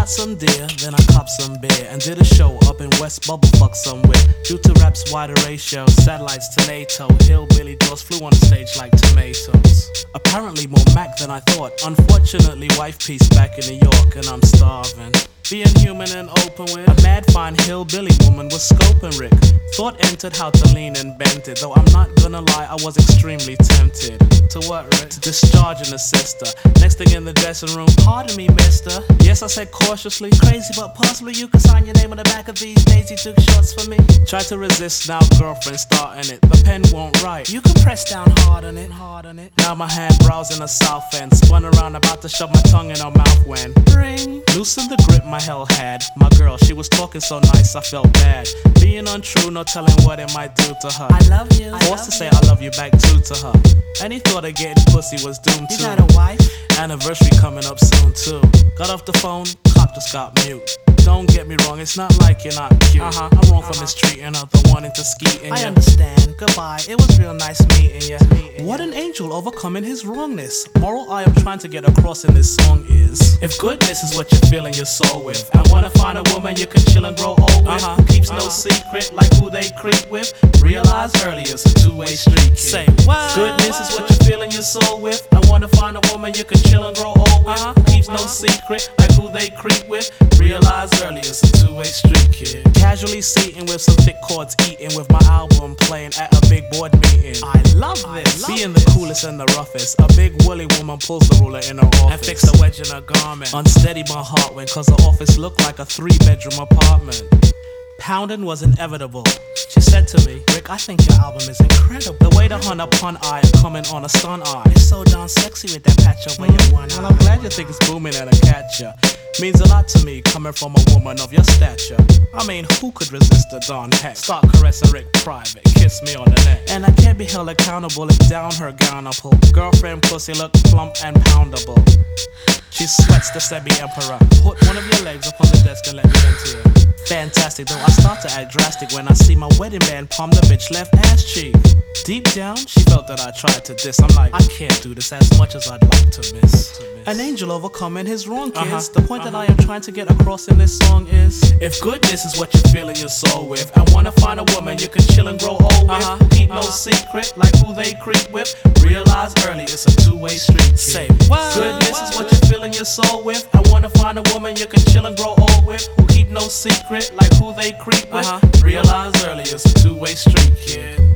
shot some deer, then I copped some beer and did a show up in West Bubblefuck somewhere. Due to rap's wider ratio, satellites to NATO, hillbilly doors flew on the stage like tomatoes. Apparently more Mac than I thought. Unfortunately, wife piece back in New York and I'm starving. Being human and open with a mad fine hillbilly woman was scoping Rick. Thought entered how to lean and bent it. Though I'm not gonna lie, I was extremely tempted. To what, Rick? To discharge an sister. Next thing in the dressing room, pardon me, mister. Yes, I said cautiously. Crazy, but possibly you can sign your name on the back of these days. You took shots for me. Tried to resist, now girlfriend starting it. The pen won't write. You can press down hard on it, hard on it. Now my hand browsing the south end. Spun around, about to shove my tongue in her mouth when ring. Loosened the grip my hell had. My girl, she was talking so nice, I felt bad. Being untrue, no telling what it might do to her. I love you. Forced to say I love you back too to her. Any thought of getting pussy was doomed to. You got a wife? Anniversary coming up soon too. Got off the phone, cop just got mute. Don't get me wrong, it's not like you're not cute. I'm wrong for mistreating her, the wanting to ski in. I understand, goodbye, it was real nice meeting ya. What an angel overcoming his wrongness. Moral I am trying to get across in this song is, if goodness is what you're filling your soul with, I wanna find a woman you can chill and grow old with, who keeps no secret like who they creep with. Realize early it's a two-way street, kid. Say what? Goodness is what you're filling your soul with. I wanna find a woman you can chill and grow old with, who keeps no secret like who they creep with. Realize early it's a two-way street, kid. Casually seating with some thick chords, eating with my album playing at a big board meeting. I love this. Being the coolest and the roughest, a big woolly woman pulls the ruler in her office and fixes a wedge in her garment. Unsteady my heart went, cause the office looked like a 3-bedroom apartment. Pounding was inevitable. She said to me, Rick, I think your album is incredible. The way the hun upon eye coming on a stun eye. It's so darn sexy with that patch over your one eye. Well, I'm glad you think it's booming and a catcher. Means a lot to me coming from a woman of your stature. I mean, who could resist the Dawn heck? Start caressing Rick private, kiss me on the neck. And I can't be held accountable if down her gown I pull. Girlfriend pussy look plump and poundable. She sweats the semi-emperor. Put one of your legs up on the desk and let me into it. Fantastic, though I start to act drastic when I see my wedding band palm the bitch left ass cheek. Deep down, she felt that I tried to diss. I'm like, I can't do this as much as I'd like to miss. An angel overcoming his wrong, kids. The point that I am trying to get across in this song is, if goodness is what you're filling your soul with, I wanna find a woman you can chill and grow old with, keep no secret like who they creep with. Realize early it's a two-way street, kid. Say what? Goodness is what you're filling your soul with. I wanna find a woman you can chill and grow old with, who keep no secret like who they creep with. Realize early it's a two-way street, kid.